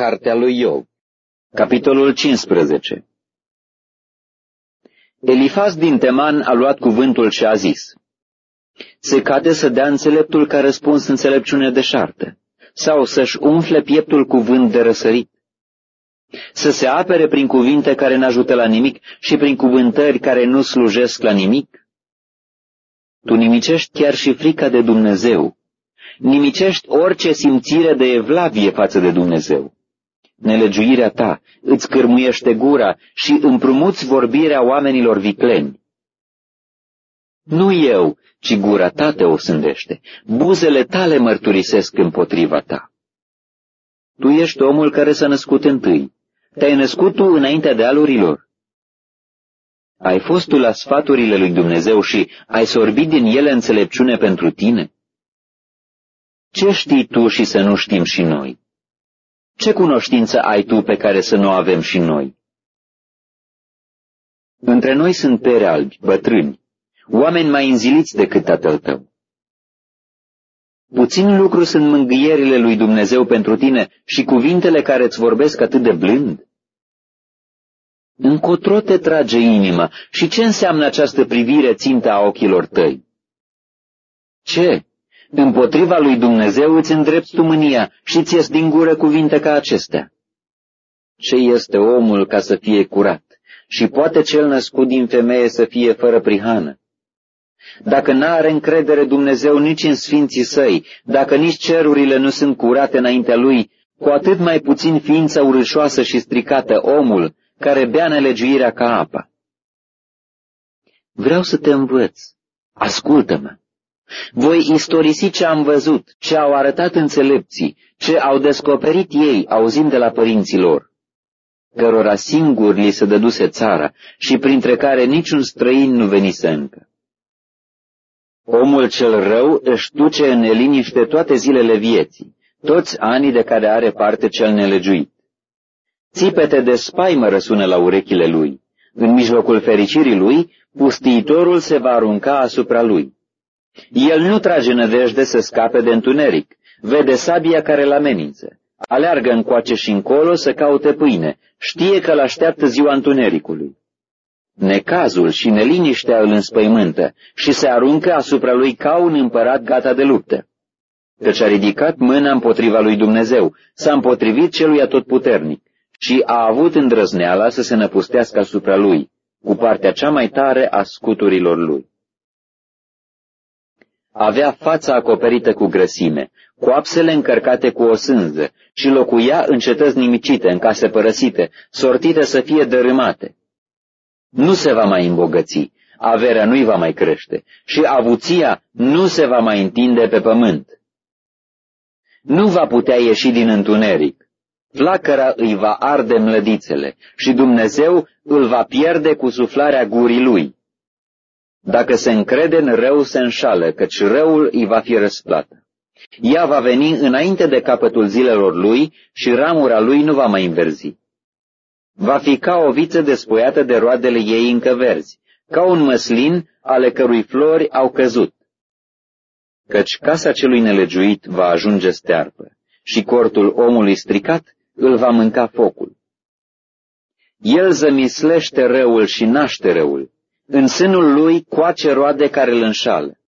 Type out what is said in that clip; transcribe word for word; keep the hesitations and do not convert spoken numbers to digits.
Cartea lui Iov, capitolul cincisprezece. Elifaz din Teman a luat cuvântul și a zis: se cade să dea înțeleptul ca răspuns înțelepciune deșartă, sau să-și umfle pieptul cu vânt de răsărit, să se apere prin cuvinte care n-ajută la nimic și prin cuvântări care nu slujesc la nimic? Tu nimicești chiar și frica de Dumnezeu, nimicești orice simțire de evlavie față de Dumnezeu. Nelegiuirea ta îți cârmuiește gura și împrumuți vorbirea oamenilor vicleni. Nu eu, ci gura ta te osândește, buzele tale mărturisesc împotriva ta. Tu ești omul care s-a născut întâi, te-ai născut tu înaintea dealurilor. Ai fost tu la sfaturile lui Dumnezeu și ai sorbit din ele înțelepciune pentru tine? Ce știi tu și să nu știm și noi? Ce cunoștință ai tu pe care să nu o avem și noi? Între noi sunt pere albi, bătrâni, oameni mai înziliți decât tatăl tău. Puțin lucru sunt mângâierile lui Dumnezeu pentru tine și cuvintele care îți vorbesc atât de blând? Încotro te trage inima și ce înseamnă această privire țintă a ochilor tăi? Ce? Împotriva lui Dumnezeu îți îndrepți tu mânia și ți ies din gură cuvinte ca acestea. Ce este omul ca să fie curat și poate cel născut din femeie să fie fără prihană? Dacă n-are încredere Dumnezeu nici în sfinții săi, dacă nici cerurile nu sunt curate înaintea lui, cu atât mai puțin ființa urâșoasă și stricată omul, care bea nelegiuirea ca apa. Vreau să te învăț. Ascultă-mă. Voi istorisi ce am văzut, ce au arătat înțelepții, ce au descoperit ei, auzind de la părinții lor, cărora singuri li se dăduse țara și printre care niciun străin nu venise încă. Omul cel rău își duce în neliniște toate zilele vieții, toți anii de care are parte cel nelegiuit. Țipete de spaimă răsună la urechile lui. În mijlocul fericirii lui, pustiitorul se va arunca asupra lui. El nu trage nădejde să scape de întuneric, vede sabia care îl amenință, aleargă încoace și încolo să caute pâine, știe că l-așteaptă ziua întunericului. Necazul și neliniștea îl înspăimântă și se aruncă asupra lui ca un împărat gata de luptă, căci a ridicat mâna împotriva lui Dumnezeu, s-a împotrivit celui atotputernic și a avut îndrăzneala să se năpustească asupra lui, cu partea cea mai tare a scuturilor lui. Avea fața acoperită cu grăsime, coapsele încărcate cu o sânză și locuia în cetăți nimicite, în case părăsite, sortite să fie dărâmate. Nu se va mai îmbogăți, averea nu-i va mai crește și avuția nu se va mai întinde pe pământ. Nu va putea ieși din întuneric, flacăra îi va arde mlădițele și Dumnezeu îl va pierde cu suflarea gurii lui. Dacă se încrede în rău, se înșală, căci răul îi va fi răsplată. Ea va veni înainte de capătul zilelor lui și ramura lui nu va mai înverzi. Va fi ca o viță despuiată de roadele ei încă verzi, ca un măslin ale cărui flori au căzut. Căci casa celui nelegiuit va ajunge stearpă și cortul omului stricat îl va mânca focul. El zămislește răul și naște răul, în sânul lui coace roade care îl înșală.